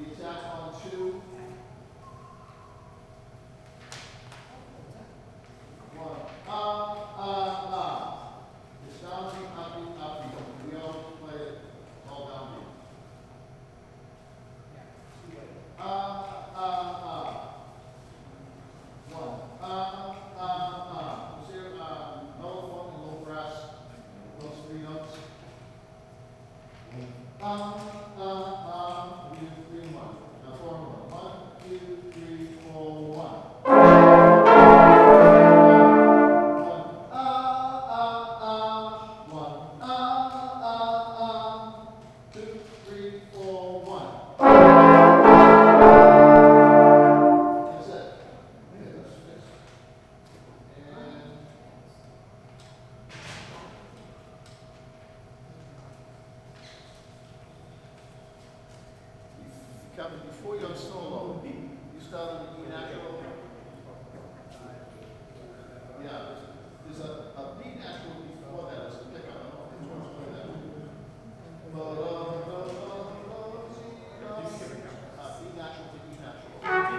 the attack on 2. 1. It's downbeat, upbeat, upbeat. We all play it all downbeat. 1. You see, mellophone and low brass, those 3 notes. We do 3 and 1. Now 4 and 1. 1, 2, 3, 4, 1. 2, 3, 4, 1. That's it. Okay, that's fixed. And Kevin, before you're on solo, you started with E natural. Yeah, there's a B natural before that. It's a pickup. I don't know if you want to play that. B natural to E natural.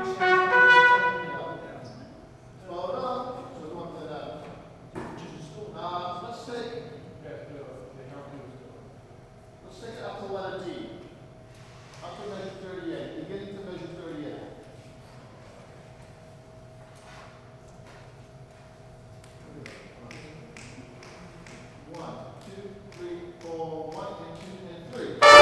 So we want to play that. Let's take it up to letter D. Up to measure 38. Beginning to measure 38. One, 2, 3, 4, 1, and 2, and 3.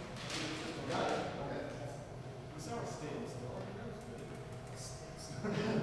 States.